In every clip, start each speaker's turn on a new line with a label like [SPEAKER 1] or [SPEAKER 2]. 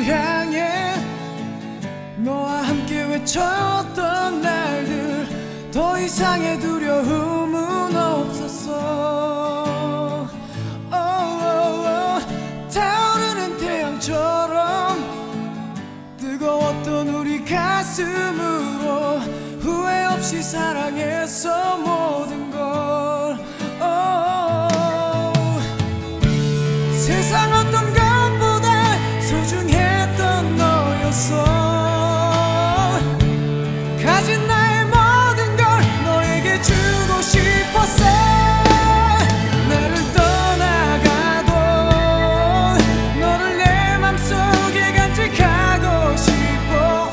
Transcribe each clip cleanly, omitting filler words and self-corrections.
[SPEAKER 1] 향해 너와 함께 외쳤던 날들, 더 이상의 두려움은 없었어. 타오르는 태양처럼 뜨거웠던 우리 가슴으로 후회 없이 사랑했어 모든 걸. 세상 어떤 것보다 소중했던 너였어. 가진 나의 모든 걸 너에게 주고 싶었어. 나를 떠나가도 너를 내 맘속에 간직하고 싶어.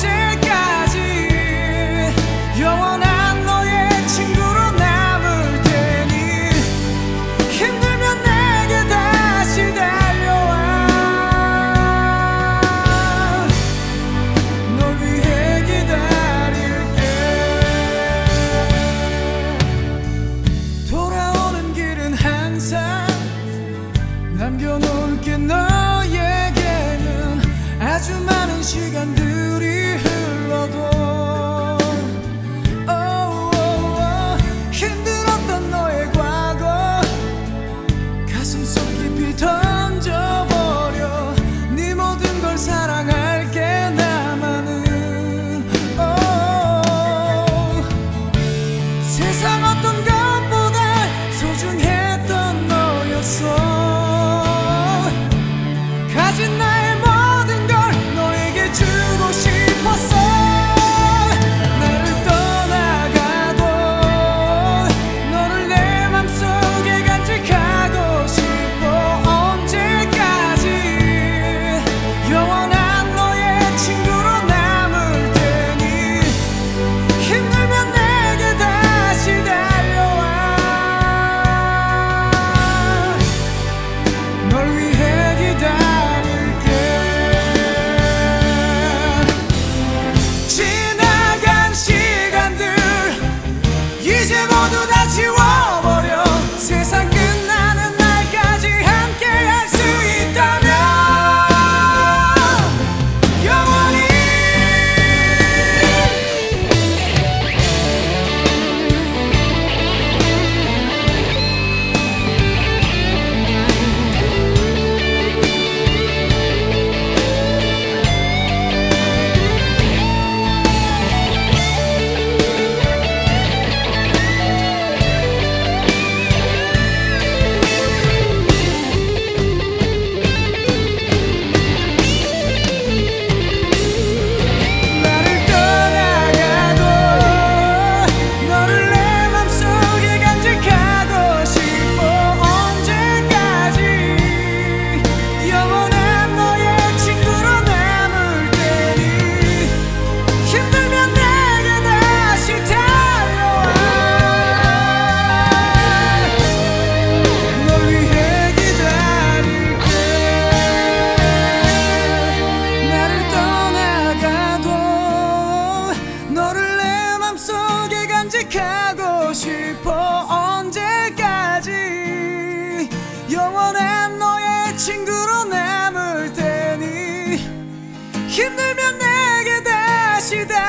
[SPEAKER 1] 언제까지 영원한 너의 친구로 남을 테니 힘들면 내게 다시 달려와. 널 위해 기다릴게. 돌아오는 길은 항상 남겨놓을게. 너에게는 아주 많은 시간들이 흘러도 힘들었던 너의 과거 가슴속 깊이 던져버려. 네 모든 걸 사랑할게 나만은. 세상 어떤 것보다 소중했던 너였어. 가진 나의 모든 걸 너에게 주고 싶었어. 나를 떠나가도 너를 내 맘속에 간직하고 싶어. 언제까지 영원한 너의 친구로 남을 테니 힘들면 내게 다시 달려와. 널 위해 기다릴게. 지나간 시간들 이제 모두 다 지워버려. 세상 끝나는 날까지 함께 할 수 있다면 영원히. 나를 떠나가도 너를 내 맘속에 간직하고 싶어. 언제까지 영원한 너의 친구로 남을 테니 힘들면 내게 다시 달려와. 널 위해 기다릴게. 나를 떠나가도 너를 내 맘속에 간직하고 싶어. 언제까지 영원한 너의 친구로 남을 테니 힘들면 내게 다시